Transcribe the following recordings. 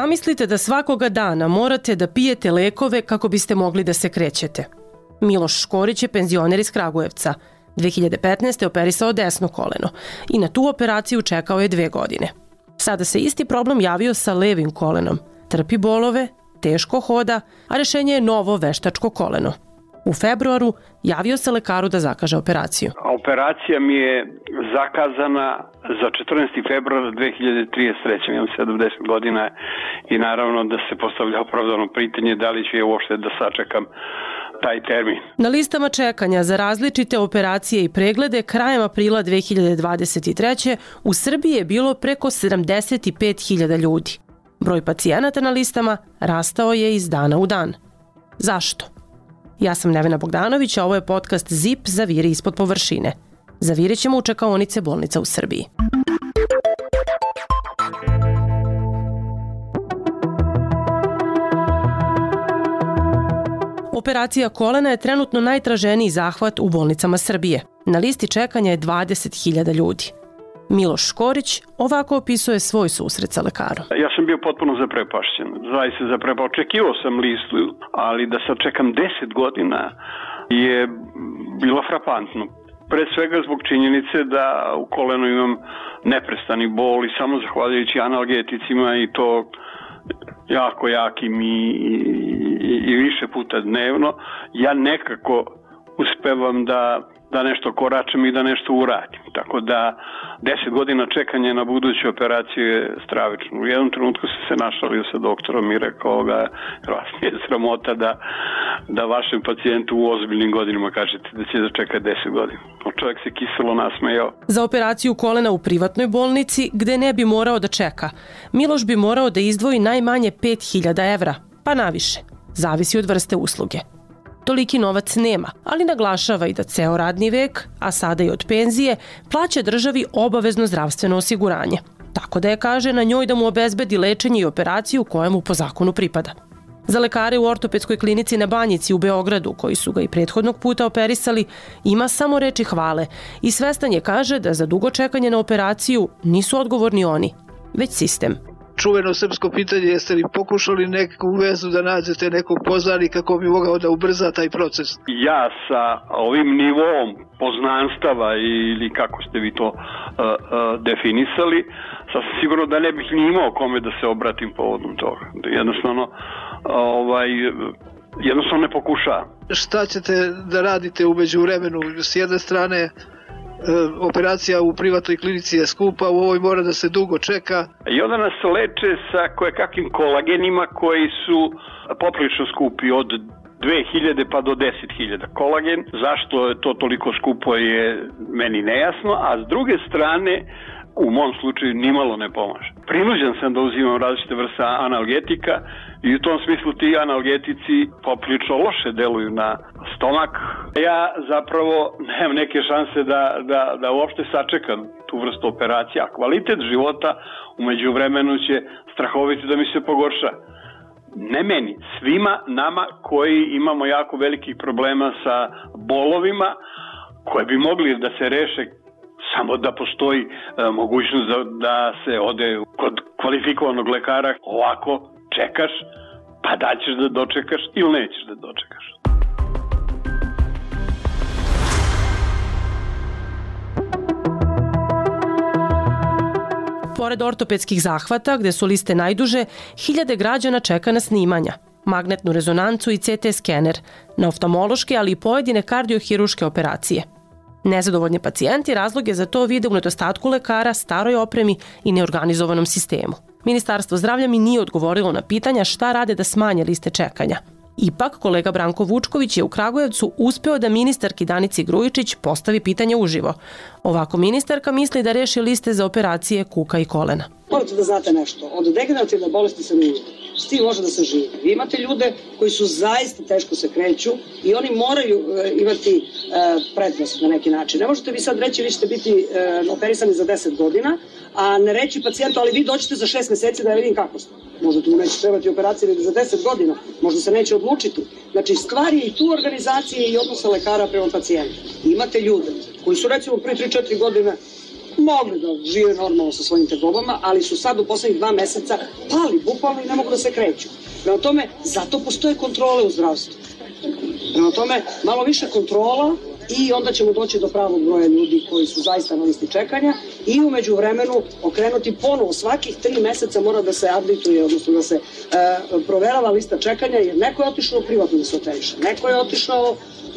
Zamislite da svakoga dana morate da pijete lekove kako biste mogli da se krećete. Miloš Škorić je penzioner iz Kragujevca. 2015. operisao desno koleno i na tu operaciju čekao je 2 godine. Sada se isti problem javio sa levim kolenom. Trpi bolove, teško hoda, a rešenje je novo veštačko koleno. U februaru javio se lekaru da zakaže operaciju. Operacija mi je zakazana za 14. februar 2033. Imam 70 godina i naravno da se postavlja opravdano pitanje da li ću je uopšte da sačekam taj termin. Na listama čekanja za različite operacije i preglede krajem aprila 2023. u Srbiji je bilo preko 75.000 ljudi. Broj pacijenata na listama rastao je iz dana u dan. Zašto? Ja sam Nevena Bogdanović, a ovo je podcast ZIP Zaviri ispod površine. Zavirit ćemo u čekaonice bolnica u Srbiji. Operacija kolena je trenutno najtraženiji zahvat u bolnicama Srbije. Na listi čekanja je 20.000 ljudi. Miloš Škorić ovako opisuje svoj susret sa lekarom. Ja sam bio potpuno zaprepašćen. Zaista zaprepašćen. Očekivao sam listu, ali da sad čekam 10 godina je bilo frapantno. Pre svega zbog činjenice da u kolenu imam neprestani bol i samo zahvaljujući analgeticima i to jako jakim i više puta dnevno, ja nekako uspevam da nešto koračem i da nešto uradim. Tako da 10 godina čekanja na buduću operaciju je stravično. U jednom trenutku sam se našalio sa doktorom i rekao ga, vas je sramota da vašem pacijentu u ozbiljnim godinama kažete da će da čeka 10 godina. Čovjek se kiselo nasmejao. Za operaciju kolena u privatnoj bolnici, gde ne bi morao da čeka, Miloš bi morao da izdvoji najmanje 5.000 evra, pa naviše. Zavisi od vrste usluge. Toliki novac nema, ali naglašava i da ceo radni vek, a sada i od penzije, plaća državi obavezno zdravstveno osiguranje. Tako da je, kaže, na njoj da mu obezbedi lečenje i operaciju koja mu po zakonu pripada. Za lekare u ortopedskoj klinici na Banjici u Beogradu, koji su ga i prethodnog puta operisali, ima samo reči hvale i svestan je, kaže, da za dugo čekanje na operaciju nisu odgovorni oni, već sistem. Čuveno srpsko pitanje, jeste li pokušali neku vezu da nađete nekog poznanika kako bi mogao da ubrza taj proces? Ja sa ovim nivom poznanstava ili kako ste vi to definisali, sasvim sigurno da ne bih ni imao kome da se obratim povodom toga. Jednostavno ne pokušavam. Šta ćete da radite u međuvremenu? S jedne strane, operacija u privatnoj klinici je skupa, u ovoj mora da se dugo čeka. I onda nas leče sa kojekakvim kolagenima koji su poprilično skupi, od 2.000 pa do 10.000. Kolagen, zašto je to toliko skupo je meni nejasno, a s druge strane u mom slučaju nimalo ne pomaže. Prinuđen sam da uzimam različite vrste analgetika i u tom smislu ti analgetici poprilično loše deluju na stomak. Ja zapravo nemam neke šanse da uopšte sačekam tu vrstu operacije, a kvalitet života u međuvremenu će strahovito da mi se pogorša. Ne meni, svima nama koji imamo jako velikih problema sa bolovima koje bi mogli da se reše samo da postoji mogućnost da se ode kod kvalifikovanog lekara. Ovako čekaš, pa da ćeš da dočekaš ili nećeš da dočekaš. Pored ortopedskih zahvata, gde su liste najduže, hiljade građana čeka na snimanja, magnetnu rezonancu i CT skener, na oftalmološke, ali i pojedine kardiohiruške operacije. Nezadovoljni pacijenti razlog je za to vide u nedostatku lekara, staroj opremi i neorganizovanom sistemu. Ministarstvo zdravlja mi nije odgovorilo na pitanja šta rade da smanje liste čekanja. Ipak, kolega Branko Vučković je u Kragujevcu uspeo da ministarki Danici Grujičić postavi pitanje uživo. Ovako ministarka misli da reši liste za operacije kuka i kolena. Morate da znate nešto, od degenerativne bolesti se ne ide. S tim može da se živi. Vi imate ljude koji su zaista teško se kreću i oni moraju imati prednost na neki način. Ne možete vi sad reći vi ćete biti operisani za 10 godina, a ne reći pacijentu, ali vi dođete za 6 meseci da ja vidim kako ste. Možda tu neće trebati operacija za 10 godina, možda se neće odlučiti. Znači, stvar je i tu organizacije i odnosa lekara prema pacijentu. Imate ljude koji su recimo pre 3-4 godine mogli da žive normalno sa svojim tegobama, ali su sad u poslednjih 2 meseca pali bukvalno i ne mogu da se kreću. Prema tome, zato postoje kontrole u zdravstvu. Prema tome, malo više kontrola i onda ćemo doći do pravog broja ljudi koji su zaista na listi čekanja i umeđu vremenu okrenuti ponovo. Svakih 3 meseca mora da se updateuje, odnosno da se proverava lista čekanja, jer neko je otišao privatno da se operiše, neko je otišao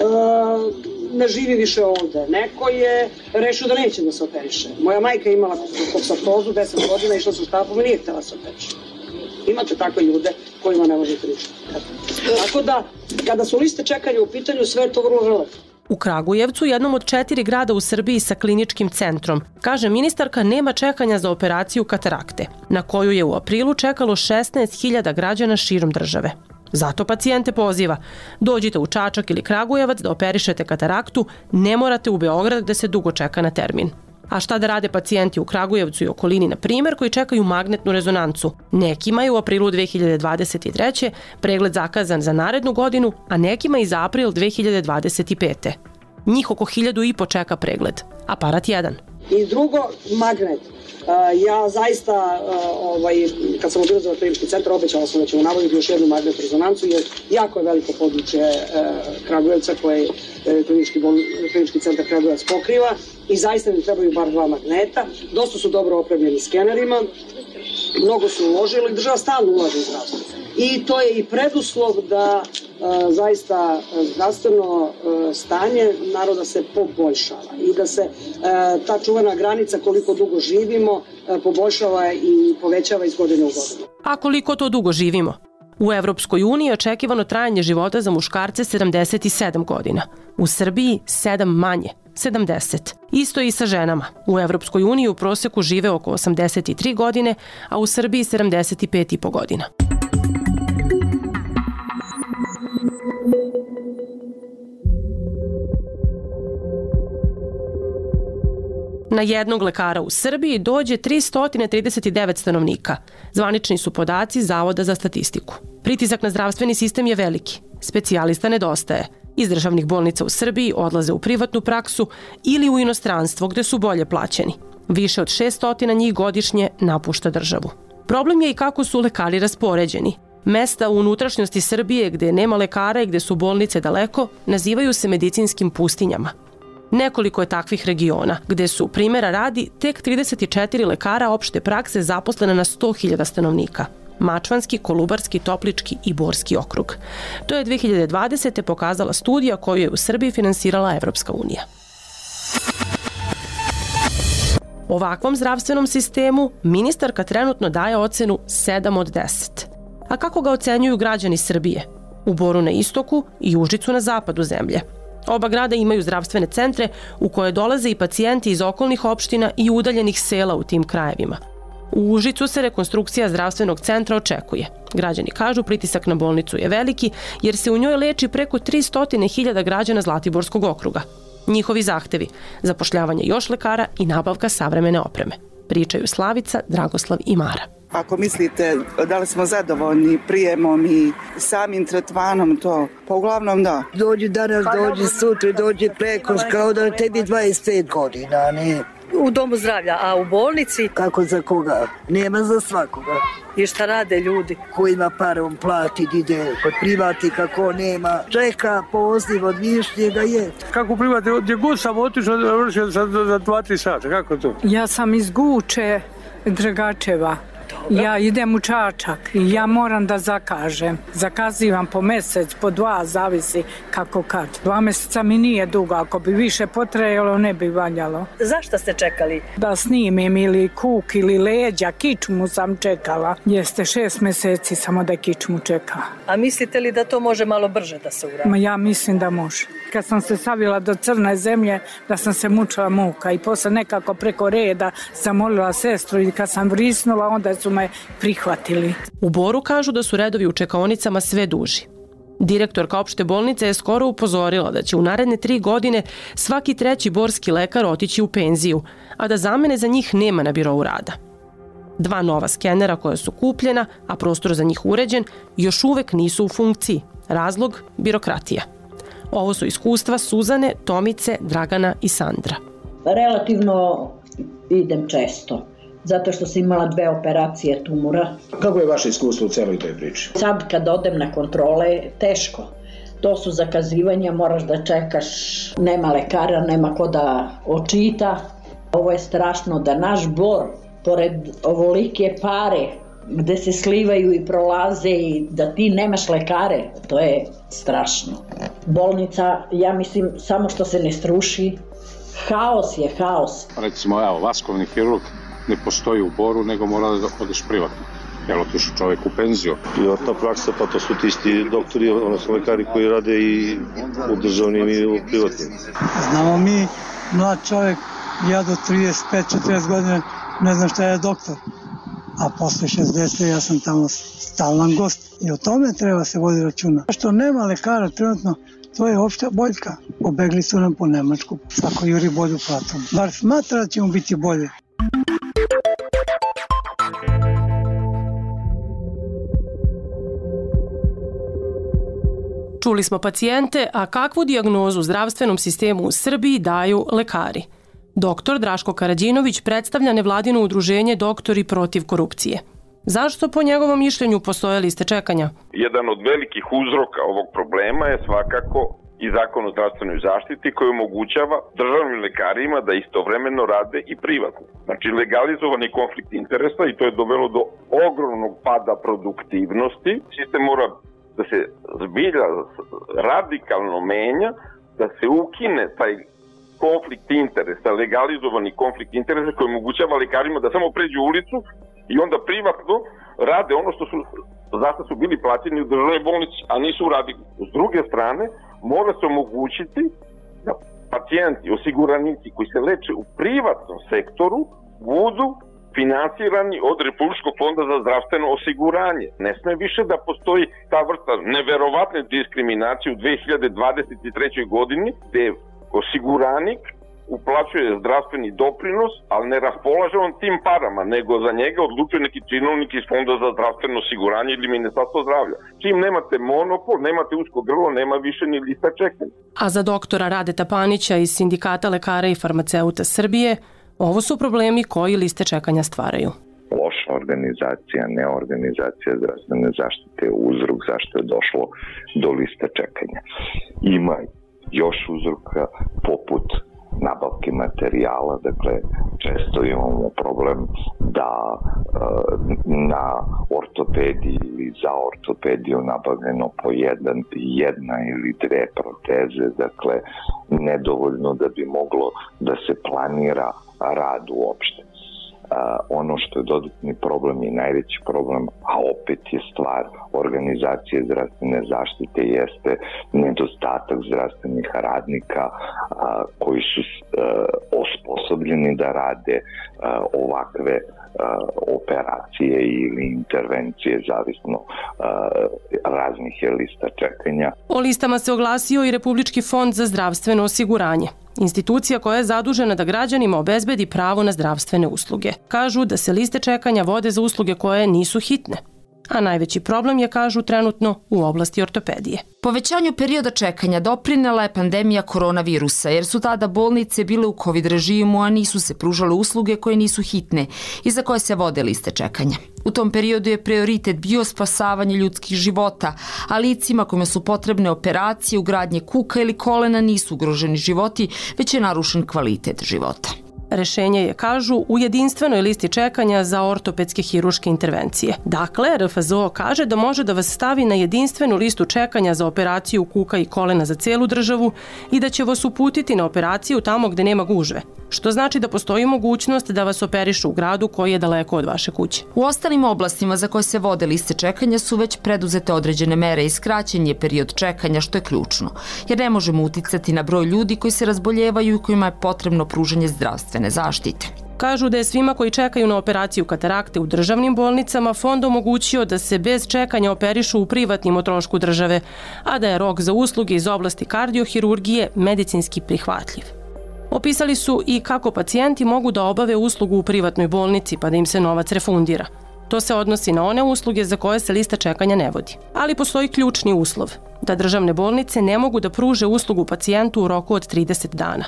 ne živi više ovde, neko je rešio da neće da se operiše. Moja majka je imala koksartozu 10 godina, išla sa štapom i nije htjela da se operiše. Imate takve ljude kojima ne možete ništa. Tako da, kada su liste čekanja u pitanju, sve je to vrlo relativno. U Kragujevcu, jednom od 4 grada u Srbiji sa kliničkim centrom, kaže ministarka, nema čekanja za operaciju katarakte, na koju je u aprilu čekalo 16.000 građana širom države. Zato pacijente poziva, dođite u Čačak ili Kragujevac da operišete kataraktu, ne morate u Beograd gde se dugo čeka na termin. A šta da rade pacijenti u Kragujevcu i okolini, na primjer, koji čekaju magnetnu rezonancu? Nekima je u aprilu 2023. pregled zakazan za narednu godinu, a nekima i za april 2025. Njih oko 1.500 čeka pregled. Aparat 1. I drugo, magnet. Ja zaista, kad sam odbila za klinički centar, obećala sam da ćemo nabaviti još jednu magnetnu rezonancu, jer jako je veliko područje Kragujevca koje klinički centar Kragujevac pokriva i zaista mi trebaju bar 2 magneta. Dosta su dobro opremljeni skenerima, mnogo su uložili, država stalno ulaže u zdravstvo. I to je i preduslov da zaista zdravstveno stanje naroda se poboljšava i da se ta čuvena granica koliko dugo živimo poboljšava i povećava iz godine u godinu. A koliko to dugo živimo? U Evropskoj uniji je očekivano trajanje života za muškarce 77 godina. U Srbiji 7 manje, 70. Isto i sa ženama. U Evropskoj uniji u proseku žive oko 83 godine, a u Srbiji 75,5 godina. Na jednog lekara u Srbiji dođe 339 stanovnika. Zvanični su podaci Zavoda za statistiku. Pritisak na zdravstveni sistem je veliki. Specijalista nedostaje. Iz državnih bolnica u Srbiji odlaze u privatnu praksu ili u inostranstvo gde su bolje plaćeni. Više od 600 njih godišnje napušta državu. Problem je i kako su lekari raspoređeni. Mesta u unutrašnjosti Srbije gde nema lekara i gde su bolnice daleko nazivaju se medicinskim pustinjama. Nekoliko je takvih regiona, gde su, primjera radi, tek 34 lekara opšte prakse zaposlene na 100.000 stanovnika. Mačvanski, Kolubarski, Toplički i Borski okrug. To je 2020. pokazala studija koju je u Srbiji finansirala Evropska unija. Ovakvom zdravstvenom sistemu ministarka trenutno daje ocenu 7 od 10. A kako ga ocenjuju građani Srbije? U Boru na istoku i Užicu na zapadu zemlje. Oba grada imaju zdravstvene centre u koje dolaze i pacijenti iz okolnih opština i udaljenih sela u tim krajevima. U Užicu se rekonstrukcija zdravstvenog centra očekuje. Građani kažu pritisak na bolnicu je veliki jer se u njoj leči preko 300.000 građana Zlatiborskog okruga. Njihovi zahtevi, zapošljavanje još lekara i nabavka savremene opreme. Pričaju Slavica, Dragoslav i Mara. Ako mislite da li smo zadovoljni prijemom i samim tretmanom, to pa uglavnom da. Dođi danas, dođi sutra, dođi preko, kao da tebi 25 godina, ne. U domu zdravlja, a u bolnici? Kako za koga? Nema za svakoga. I šta rade ljudi? Ko ima para, on plati, ide kod privatnika, ko nema. Čeka poziv od višnjega je. Kako privati, gdje god sam otišao, vršio za 2-3 sata, kako to? Ja sam iz Guče, Dragačeva. Ja idem u Čačak i ja moram da zakažem. Zakazivam po mesec, po 2, zavisi kako kad. 2 meseca mi nije dugo, ako bi više potrajalo ne bi valjalo. Zašto ste čekali? Da snimim ili kuk ili leđa, kičmu sam čekala. Jeste 6 meseci samo da kičmu čeka. A mislite li da to može malo brže da se uradi? Ma ja mislim da može. Kad sam se savila do crne zemlje, da sam se mučila muka i posle nekako preko reda zamolila sestru i kad sam vrisnula, onda su me prihvatili. U Boru kažu da su redovi u čekaonicama sve duži. Direktorka opšte bolnice je skoro upozorila da će u naredne 3 godine svaki 3. borski lekar otići u penziju, a da zamene za njih nema na birou rada. 2 nova skenera koja su kupljena, a prostor za njih uređen, još uvek nisu u funkciji. Razlog? Birokratija. Ovo su iskustva Suzane, Tomice, Dragana i Sandra. Relativno idem često, zato što sam imala 2 operacije tumora. Kako je vaše iskustvo u celoj toj priči? Sad kad odem na kontrole, teško. To su zakazivanja, moraš da čekaš, nema lekara, nema ko da očita. Ovo je strašno da naš Bor, pored ovolike pare, gde se slivaju i prolaze i da ti nemaš lekare, to je strašno. Bolnica, ja mislim, samo što se ne struši, haos je haos. Recimo, vaskovni hirurg ne postoji u Boru, nego mora da odeš privatno. Jer otišu čovjek u penziju. Privatna praksa, pa to su ti isti doktori, odnosno lekari koji rade i u državnim i u privatnim. Znamo mi, mlad čovjek, ja do 35-40 godina ne znam šta je doktor. A posle 60 ja sam tamo stalan gost. I o tome treba se voditi računa. Što nema lekara trenutno, to je opšta boljka. Pobegli su nam po Nemačku, svako juri bolju platu. Bar smatra da ćemo biti bolje. Čuli smo pacijente, a kakvu dijagnozu zdravstvenom sistemu u Srbiji daju lekari? Doktor Draško Karađinović predstavlja nevladino udruženje Doktori protiv korupcije. Zašto po njegovom mišljenju postoje liste čekanja? Jedan od velikih uzroka ovog problema je svakako i Zakon o zdravstvenoj zaštiti koji omogućava državnim lekarima da istovremeno rade i privatno. Znači legalizovani konflikt interesa i to je dovelo do ogromnog pada produktivnosti. Sistem mora da se zbilja radikalno menja, da se ukine taj konflikt interesa, legalizovani konflikt interesa koji omogućava lekarima da samo pređu ulicu i onda privatno rade ono što su, zašto su bili plaćeni u državnoj bolnici, a nisu uradili. S druge strane, mora se omogućiti da pacijenti, osiguranici koji se leče u privatnom sektoru budu finansirani od Republičkog fonda za zdravstveno osiguranje. Ne sme više da postoji ta vrsta neverovatne diskriminacije u 2023. godini gde osiguranik uplaćuje zdravstveni doprinos, ali ne raspolaže on tim parama, nego za njega odlučuje neki činovnik iz Fonda za zdravstveno osiguranje ili Ministarstvo zdravlja. Čim nemate monopol, nemate usko grlo, nema više ni lista čekanja. A za doktora Radeta Panića iz Sindikata lekara i farmaceuta Srbije, ovo su problemi koji liste čekanja stvaraju. Loša organizacija, neorganizacija zdravstvene zaštite je uzrok zašto je došlo do liste čekanja. Ima još uzroka poput nabavke materijala, dakle često imamo problem da na ortopediji ili za ortopediju nabavljeno po jedna ili 2 proteze, dakle nedovoljno da bi moglo da se planira rad uopšte. Ono što je dodatni problem i najveći problem, a opet je stvar organizacije zdravstvene zaštite, jeste nedostatak zdravstvenih radnika koji su osposobljeni da rade ovakve operacije ili intervencije, zavisno raznih je lista čekanja. O listama se oglasio i Republički fond za zdravstveno osiguranje, institucija koja je zadužena da građanima obezbedi pravo na zdravstvene usluge. Kažu da se liste čekanja vode za usluge koje nisu hitne. A najveći problem je, kažu, trenutno u oblasti ortopedije. Povećanju perioda čekanja doprinela je pandemija koronavirusa, jer su tada bolnice bile u COVID režimu, a nisu se pružale usluge koje nisu hitne i za koje se vode liste čekanja. U tom periodu je prioritet bio spasavanje ljudskih života, a licima kojima su potrebne operacije, ugradnje kuka ili kolena nisu ugroženi životi, već je narušen kvalitet života. Rešenje je, kažu, u jedinstvenoj listi čekanja za ortopedske hiruške intervencije. Dakle, RFZO kaže da može da vas stavi na jedinstvenu listu čekanja za operaciju kuka i kolena za celu državu i da će vas uputiti na operaciju tamo gde nema gužve. Što znači da postoji mogućnost da vas operišu u gradu koji je daleko od vaše kuće. U ostalim oblastima za koje se vode liste čekanja su već preduzete određene mere i skraćen je period čekanja, što je ključno, jer ne možemo uticati na broj ljudi koji se razboljevaju i kojima je potrebno pružanje zdravstvene zaštite. Kažu da je svima koji čekaju na operaciju katarakte u državnim bolnicama fond omogućio da se bez čekanja operišu u privatnim o trošku države, a da je rok za usluge iz oblasti kardiohirurgije medicinski prihvatljiv. Opisali su i kako pacijenti mogu da obave uslugu u privatnoj bolnici pa da im se novac refundira. To se odnosi na one usluge za koje se lista čekanja ne vodi. Ali postoji ključni uslov, da državne bolnice ne mogu da pruže uslugu pacijentu u roku od 30 dana.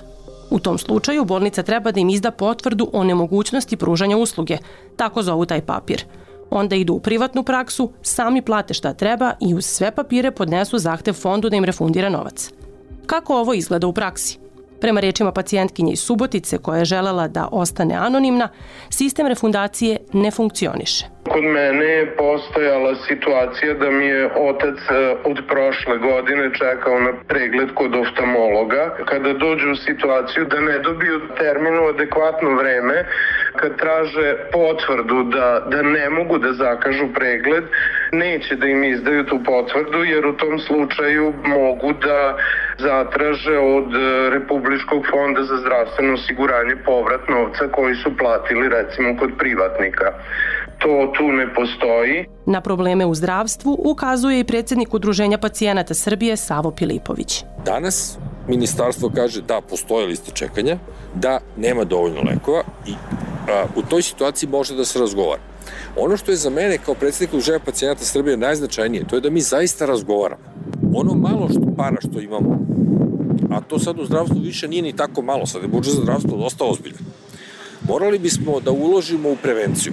U tom slučaju bolnica treba da im izda potvrdu o nemogućnosti pružanja usluge, tako zovu taj papir. Onda idu u privatnu praksu, sami plate šta treba i uz sve papire podnesu zahtev fondu da im refundira novac. Kako ovo izgleda u praksi? Prema rečima pacijentkinje iz Subotice koja je želela da ostane anonimna, sistem refundacije ne funkcioniše. Kod mene je postojala situacija da mi je otac od prošle godine čekao na pregled kod oftalmologa. Kada dođu u situaciju da ne dobiju termin u adekvatno vreme, kad traže potvrdu da ne mogu da zakažu pregled, neće da im izdaju tu potvrdu jer u tom slučaju mogu da zatraže od Republičkog fonda za zdravstveno osiguranje povrat novca koji su platili recimo kod privatnika. To tu ne postoji. Na probleme u zdravstvu ukazuje i predsjednik Udruženja pacijenata Srbije Savo Pilipović. Danas ministarstvo kaže da postoje liste čekanja, da nema dovoljno lekova i u toj situaciji može da se razgovara. Ono što je za mene kao predsjednik Udruženja pacijenata Srbije najznačajnije, to je da mi zaista razgovaramo. Ono malo para što imamo, a to sad u zdravstvu više nije ni tako malo, sad je budžet za zdravstvo dosta ozbiljan. Morali bismo da uložimo u prevenciju.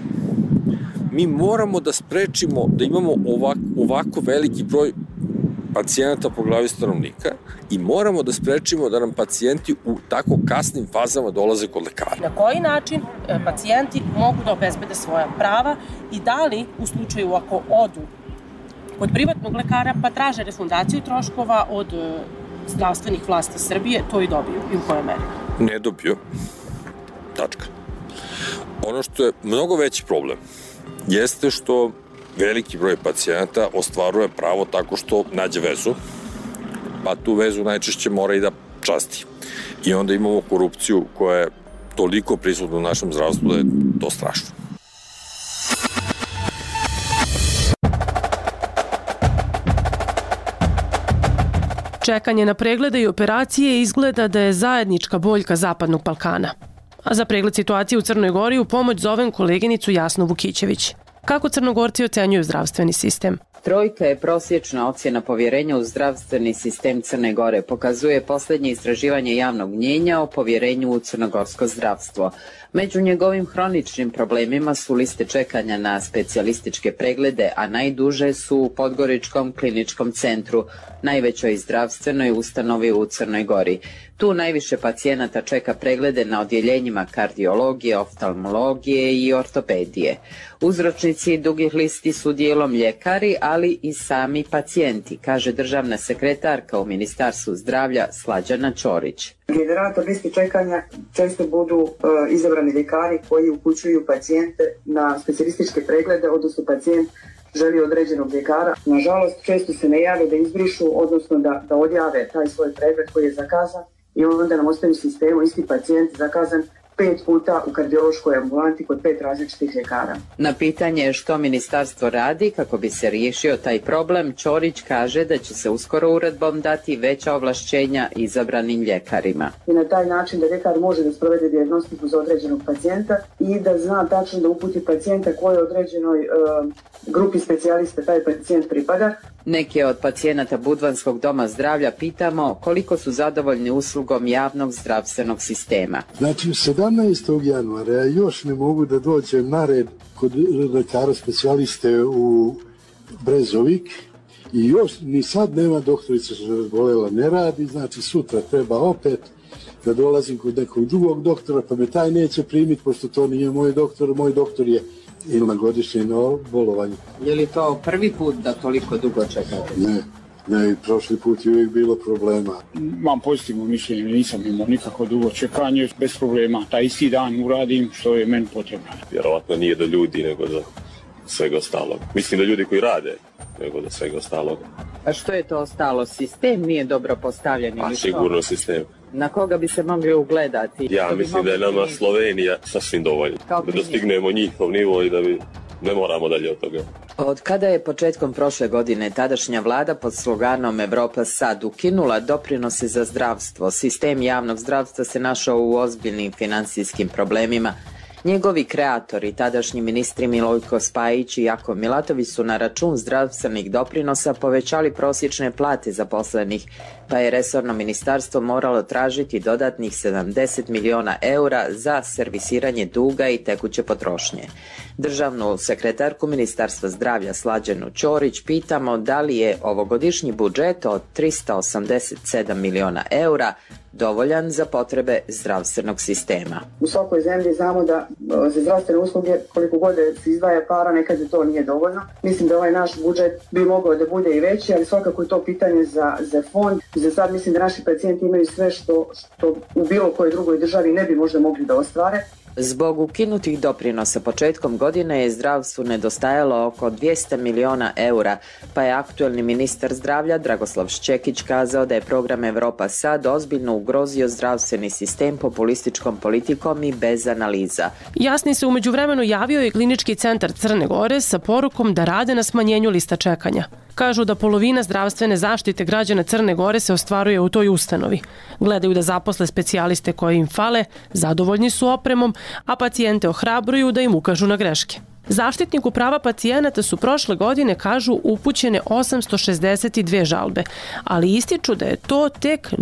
Mi moramo da sprečimo da imamo ovako veliki broj pacijenata po glavi stanovnika i moramo da sprečimo da nam pacijenti u tako kasnim fazama dolaze kod lekara. Na koji način pacijenti mogu da obezbede svoja prava i da li u slučaju ako odu kod privatnog lekara pa traže refundaciju troškova od zdravstvenih vlasti Srbije, to i dobiju i u kojoj meri? Ne dobiju. Tačka. Ono što je mnogo veći problem jeste što veliki broj pacijenata ostvaruje pravo tako što nađe vezu, pa tu vezu najčešće mora i da časti. I onda imamo korupciju koja je toliko prisutna u našem zdravstvu da je to strašno. Čekanje na preglede i operacije izgleda da je zajednička boljka Zapadnog Balkana. A za pregled situacije u Crnoj Gori u pomoć zovem koleginicu Jasnu Vukićević. Kako Crnogorci ocenjuju zdravstveni sistem? 3 je prosječna ocjena povjerenja u zdravstveni sistem Crne Gore, pokazuje posljednje istraživanje javnog mnjenja o povjerenju u crnogorsko zdravstvo. Među njegovim hroničnim problemima su liste čekanja na specijalističke preglede, a najduže su u Podgoričkom kliničkom centru, najvećoj zdravstvenoj ustanovi u Crnoj Gori. Tu najviše pacijenata čeka preglede na odjeljenjima kardiologije, oftalmologije i ortopedije. Uzročnici dugih listi su dijelom ljekari, ali i sami pacijenti, kaže državna sekretarka u Ministarstvu zdravlja Slađana Ćorić. Generator listi čekanja često budu izabrani ljekari koji upućuju pacijente na specijalističke preglede, odnosno pacijent želi određenog ljekara. Nažalost, često se ne jave da izbrišu, odnosno da odjave taj svoj pregled koji je zakazan i onda nam ostaje u sistemu isti pacijent zakazan 5 puta u kardiološkoj ambulanti kod 5 različitih ljekara. Na pitanje što ministarstvo radi kako bi se riješio taj problem, Ćorić kaže da će se uskoro uredbom dati veća ovlašćenja izabranim ljekarima. I na taj način da ljekar može da sprovede dijagnostiku za određenog pacijenta i da zna tačno da uputi pacijenta kojoj određenoj grupi specijalista taj pacijent pripada. Neke od pacijenata Budvanskog doma zdravlja pitamo koliko su zadovoljni uslugom javnog zdravstvenog sistema. Znači, 17. januara ja još ne mogu da dođem na red kod lekara specijaliste u Brezovik i još ni sad nema doktorica što je razbolela, ne radi, znači sutra treba opet da dolazim kod nekog drugog doktora, pa me taj neće primiti, pošto to nije moj doktor je ili na godišnje bolovanju. Je li to prvi put da toliko dugo čekate? Ne, prošli put je uvijek bilo problema. Imam pozitivno mišljenje, nisam imao nikako dugo čekanje, bez problema. Taj isti dan uradim što je meni potrebno. Vjerovatno nije do ljudi, nego do svega ostalog. Mislim da ljudi koji rade, nego do svega ostalog. A što je to ostalo? Sistem nije dobro postavljen ili što? Sigurno sistem. Na koga bi se mogli ugledati? Ja mislim da je nama Slovenija sasvim dovoljna. Da dostignemo njihov nivo i da ne moramo dalje od toga. Od kada je početkom prošle godine tadašnja vlada pod sloganom Evropa sad ukinula doprinose za zdravstvo, sistem javnog zdravstva se našao u ozbiljnim financijskim problemima Njegovi kreatori, tadašnji ministri Milojko Spajić i Jakov Milatović, su na račun zdravstvenih doprinosa povećali prosječne plate zaposlenih, pa je resorno ministarstvo moralo tražiti dodatnih 70 miliona eura za servisiranje duga i tekuće potrošnje. Državnu sekretarku Ministarstva zdravlja Slađanu Ćorić pitamo da li je ovogodišnji budžet od 387 miliona eura dovoljan za potrebe zdravstvenog sistema. U svakoj zemlji znamo da za zdravstvene usluge koliko god se izdvaja para, nekad to nije dovoljno. Mislim da ovaj naš budžet bi mogao da bude i veći, ali svakako je to pitanje za fond. Za sad mislim da naši pacijenti imaju sve što u bilo kojoj drugoj državi ne bi možda mogli da ostvare. Zbog ukinutih doprinosa početkom godine je zdravstvu nedostajalo oko 200 miliona eura, pa je aktuelni ministar zdravlja Dragoslav Šćekić kazao da je program Evropa Sad ozbiljno ugrozio zdravstveni sistem populističkom politikom i bez analiza. Jasni se umeđu vremenu javio i Klinički centar Crne Gore sa porukom da rade na smanjenju lista čekanja. Kažu da polovina zdravstvene zaštite građana Crne Gore se ostvaruje u toj ustanovi. Gledaju da zaposle specijaliste koji im fale, zadovoljni su opremom, a pacijente ohrabruju da im ukažu na greške. Zaštitniku prava pacijenata su prošle godine, kažu, upućene 862 žalbe, ali ističu da je to tek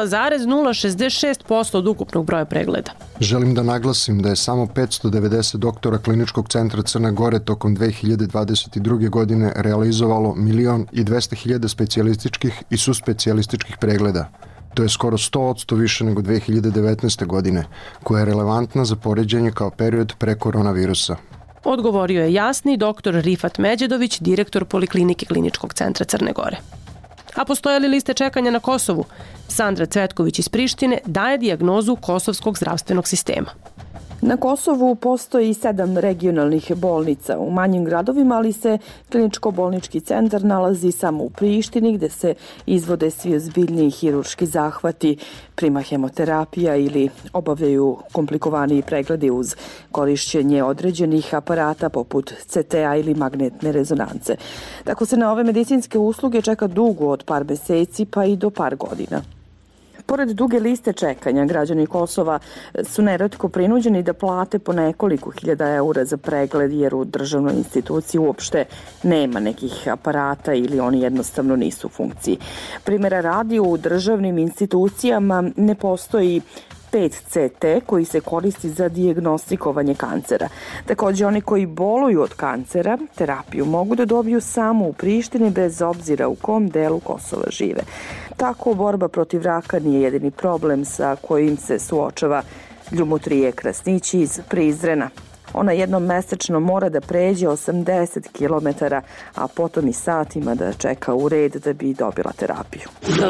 0,066% od ukupnog broja pregleda. Želim da naglasim da je samo 590 doktora Kliničkog centra Crne Gore tokom 2022. godine realizovalo 1.200.000 specijalističkih i suspecijalističkih pregleda. To je skoro 100% više nego 2019. godine, koja je relevantna za poređenje kao period pre koronavirusa. Odgovorio je jasni dr. Rifat Međedović, direktor Poliklinike Kliničkog centra Crne Gore. A postoje li liste čekanja na Kosovu? Sandra Cvetković iz Prištine daje dijagnozu kosovskog zdravstvenog sistema. Na Kosovu postoji 7 regionalnih bolnica u manjim gradovima, ali se kliničko-bolnički centar nalazi samo u Prištini, gde se izvode svi ozbiljniji hirurški zahvati, prima hemoterapija ili obavljaju komplikovaniji pregledi uz korišćenje određenih aparata poput CT-a ili magnetne rezonance. Tako se na ove medicinske usluge čeka dugo od par meseci pa i do par godina. Pored duge liste čekanja, građani Kosova su neretko prinuđeni da plate po nekoliko hiljada eura za pregled, jer u državnoj instituciji uopšte nema nekih aparata ili oni jednostavno nisu u funkciji. Primjera radi, u državnim institucijama ne postoji PET CT koji se koristi za dijagnostikovanje kancera. Također, oni koji boluju od kancera terapiju mogu da dobiju samo u Prištini bez obzira u kom delu Kosova žive. Tako, borba protiv raka nije jedini problem sa kojim se suočava Ljumotrije Krasnići iz Prizrena. Ona jednom mesečno mora da pređe 80 km, a potom i satima da čeka u red da bi dobila terapiju.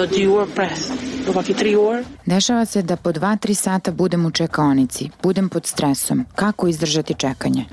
Dešava se da po 2-3 sata budem u čekaonici, budem pod stresom. Kako izdržati čekanje?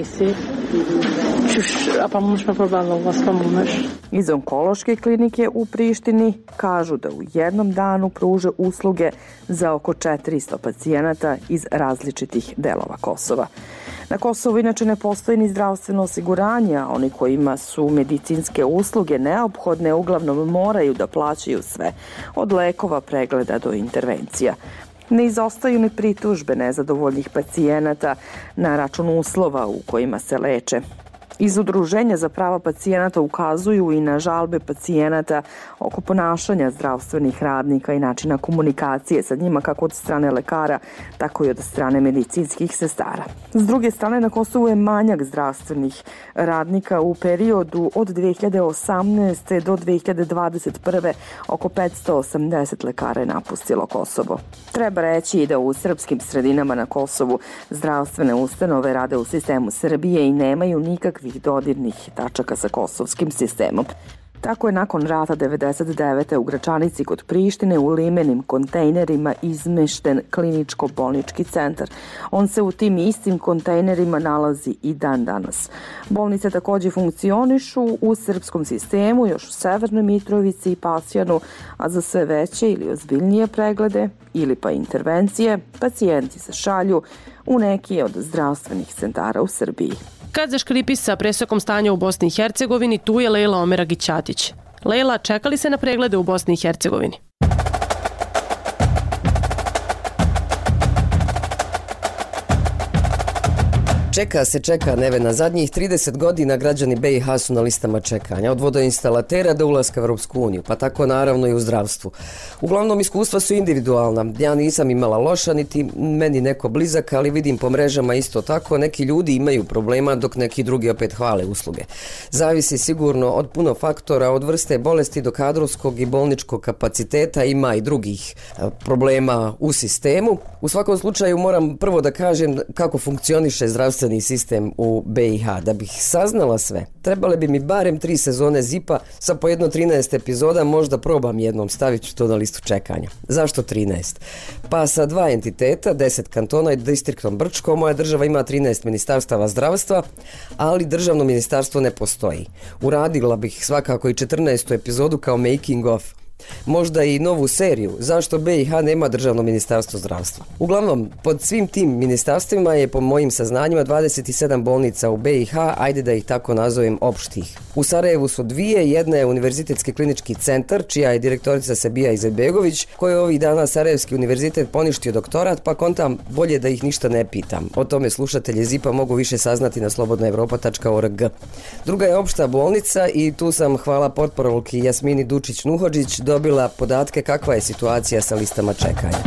Iz onkološke klinike u Prištini kažu da u jednom danu pruže usluge za oko 400 pacijenata iz različitih delova Kosova. Na Kosovu inače ne postoji ni zdravstveno osiguranje, a oni kojima su medicinske usluge neophodne uglavnom moraju da plaćaju sve, od lekova, pregleda do intervencija. Ne izostaju ni pritužbe nezadovoljnih pacijenata na račun uslova u kojima se leče. Iz Udruženja za prava pacijenata ukazuju i na žalbe pacijenata oko ponašanja zdravstvenih radnika i načina komunikacije sa njima kako od strane lekara, tako i od strane medicinskih sestara. S druge strane, na Kosovu je manjak zdravstvenih radnika. U periodu od 2018. do 2021. oko 580 lekara je napustilo Kosovo. Treba reći i da u srpskim sredinama na Kosovu zdravstvene ustanove rade u sistemu Srbije i nemaju nikakvih dodirnih tačaka sa kosovskim sistemom. Tako je nakon rata 99. u Gračanici kod Prištine u limenim kontejnerima izmešten kliničko-bolnički centar. On se u tim istim kontejnerima nalazi i dan danas. Bolnice također funkcionišu u srpskom sistemu, još u Severnoj Mitrovici i Pasjanu, a za sve veće ili ozbiljnije preglede ili pa intervencije, pacijenti se šalju u neki od zdravstvenih centara u Srbiji. Kad zaškripi sa presokom stanja u Bosni i Hercegovini, tu je Lejla Omeragić-Ćatić. Lejla, čeka li se na preglede u Bosni i Hercegovini? Čeka, Nevena. Zadnjih 30 godina građani BiH su na listama čekanja, od vodoinstalatera do ulaska u Europsku uniju, pa tako naravno i u zdravstvu. Uglavnom iskustva su individualna. Ja nisam imala loša, niti meni neko blizak, ali vidim po mrežama isto tako. Neki ljudi imaju problema, dok neki drugi opet hvale usluge. Zavisi sigurno od puno faktora, od vrste bolesti do kadrovskog i bolničkog kapaciteta, ima i drugih problema u sistemu. U svakom slučaju moram prvo da kažem kako funkcioniše zdravstveni sistem u BiH. Da bih saznala sve, trebale bi mi barem 3 sezone ZIP-a sa po jedno 13 epizoda, možda probam jednom, stavit ću to na listu čekanja. Zašto 13? Pa sa 2 entiteta, 10 kantona i distriktom Brčko, moja država ima 13 ministarstava zdravstva, ali državno ministarstvo ne postoji. Uradila bih svakako i 14. epizodu kao making of. Možda i novu seriju zašto BiH nema državno ministarstvo zdravstva. Uglavnom, pod svim tim ministarstvima je po mojim saznanjima 27 bolnica u BiH, ajde da ih tako nazovem opštih. U Sarajevu su 2, jedna je Univerzitetski klinički centar, čija je direktorica Sebija Izetbegović, koja je ovih dana Sarajevski univerzitet poništio doktorat, pa kontam bolje da ih ništa ne pitam. O tome slušatelji ZIP-a mogu više saznati na slobodnaevropa.org. Druga je opšta bolnica i tu sam, hvala portparolki Jasmini Dučić-Nuhodžić, dobila podatke kakva je situacija sa listama čekanja.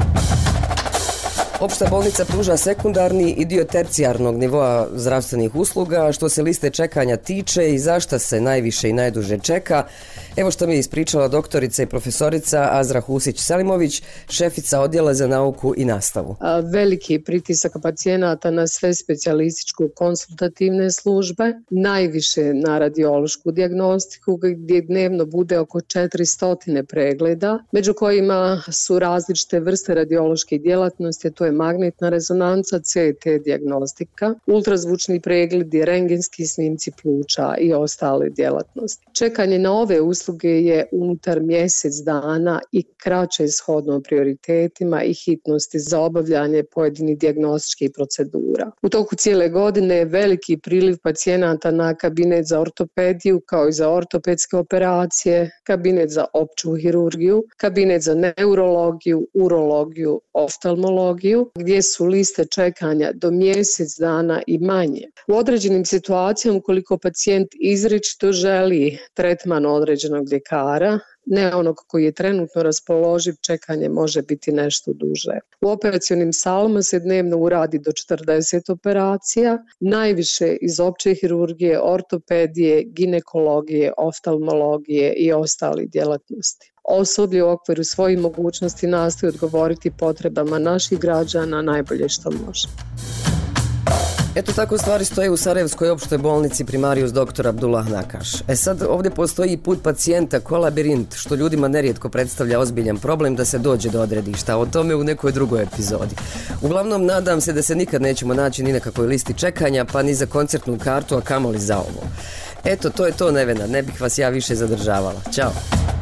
Opšta bolnica pruža sekundarni i dio tercijarnog nivoa zdravstvenih usluga. Što se liste čekanja tiče i zašta se najviše i najduže čeka, evo što mi je ispričala doktorica i profesorica Azra Husić-Selimović, šefica odjela za nauku i nastavu. Veliki pritisak pacijenata na sve specijalističko-konsultativne službe, najviše na radiološku dijagnostiku gdje dnevno bude oko 400 pregleda, među kojima su različite vrste radioloških djelatnosti, to je magnetna rezonanca, CT dijagnostika, ultrazvučni pregledi, rentgenski snimci pluća i ostale djelatnosti. Čekanje na ove usluge je unutar mjesec dana i kraće shodno prioritetima i hitnosti za obavljanje pojedinih dijagnostičkih procedura. U toku cijele godine je veliki priliv pacijenata na kabinet za ortopediju kao i za ortopedske operacije, kabinet za opću hirurgiju, kabinet za neurologiju, urologiju, oftalmologiju, gdje su liste čekanja do mjesec dana i manje. U određenim situacijama, ukoliko pacijent izričito želi tretman određenog ljekara, ne onog koji je trenutno raspoloživ, čekanje može biti nešto duže. U operacionim salama se dnevno uradi do 40 operacija, najviše iz opće hirurgije, ortopedije, ginekologije, oftalmologije i ostali djelatnosti. Osoblje u okviru svojih mogućnosti nastoji odgovoriti potrebama naših građana najbolje što može. Eto tako stvari stoje u Sarajevskoj opštoj bolnici Primarius dr. Abdullah Nakaš. Sad ovdje postoji put pacijenta ko labirint, što ljudima nerijetko predstavlja ozbiljan problem da se dođe do odredišta. O tome u nekoj drugoj epizodi. Uglavnom, nadam se da se nikad nećemo naći ni na kakvoj listi čekanja, pa ni za koncertnu kartu, a kamoli za ovo. Eto, to je to, Nevena. Ne bih vas ja više zadržavala. Ćao!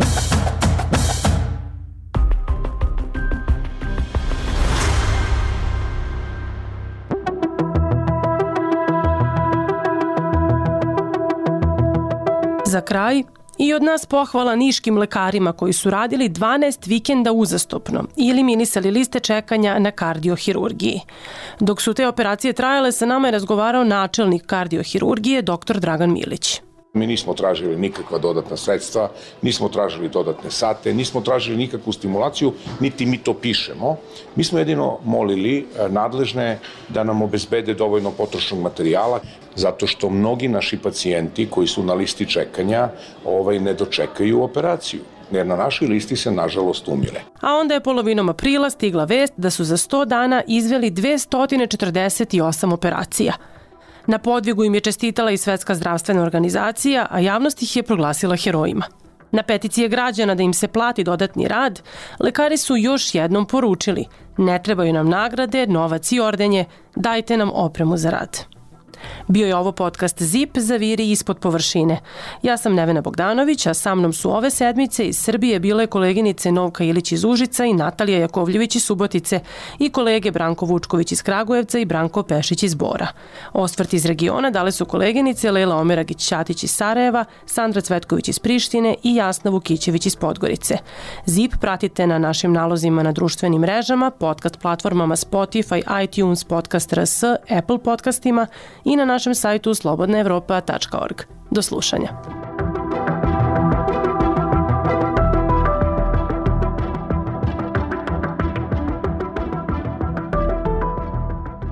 Za kraj, i od nas pohvala niškim lekarima koji su radili 12 vikenda uzastopno i eliminisali liste čekanja na kardiohirurgiji. Dok su te operacije trajale, sa nama je razgovarao načelnik kardiohirurgije dr. Dragan Milić. Mi nismo tražili nikakva dodatna sredstva, nismo tražili dodatne sate, nismo tražili nikakvu stimulaciju, niti mi to pišemo. Mi smo jedino molili nadležne da nam obezbede dovoljno potrošnog materijala, zato što mnogi naši pacijenti koji su na listi čekanja ne dočekaju operaciju, jer na našoj listi se nažalost umire. A onda je polovinom aprila stigla vest da su za 100 dana izveli 248 operacija. Na podvigu im je čestitala i Svetska zdravstvena organizacija, a javnost ih je proglasila herojima. Na peticije građana da im se plati dodatni rad, lekari su još jednom poručili: ne trebaju nam nagrade, novac i ordenje, dajte nam opremu za rad. Bio je ovo podcast ZIP Zaviri ispod površine. Ja sam Nevena Bogdanović, a sa mnom su ove sedmice iz Srbije bile koleginice Novka Ilić iz Užica i Natalija Jakovljević iz Subotice i kolege Branko Vučković iz Kragujevca i Branko Pešić iz Bora. Osvrt iz regiona dale su koleginice Lela Omeragić-Ćatić iz Sarajeva, Sandra Cvetković iz Prištine i Jasna Vukićević iz Podgorice. ZIP pratite na našim nalozima na društvenim mrežama, podcast platformama Spotify, iTunes, Podcast RS, Apple podcastima i na našem sajtu slobodnaevropa.org. Do slušanja.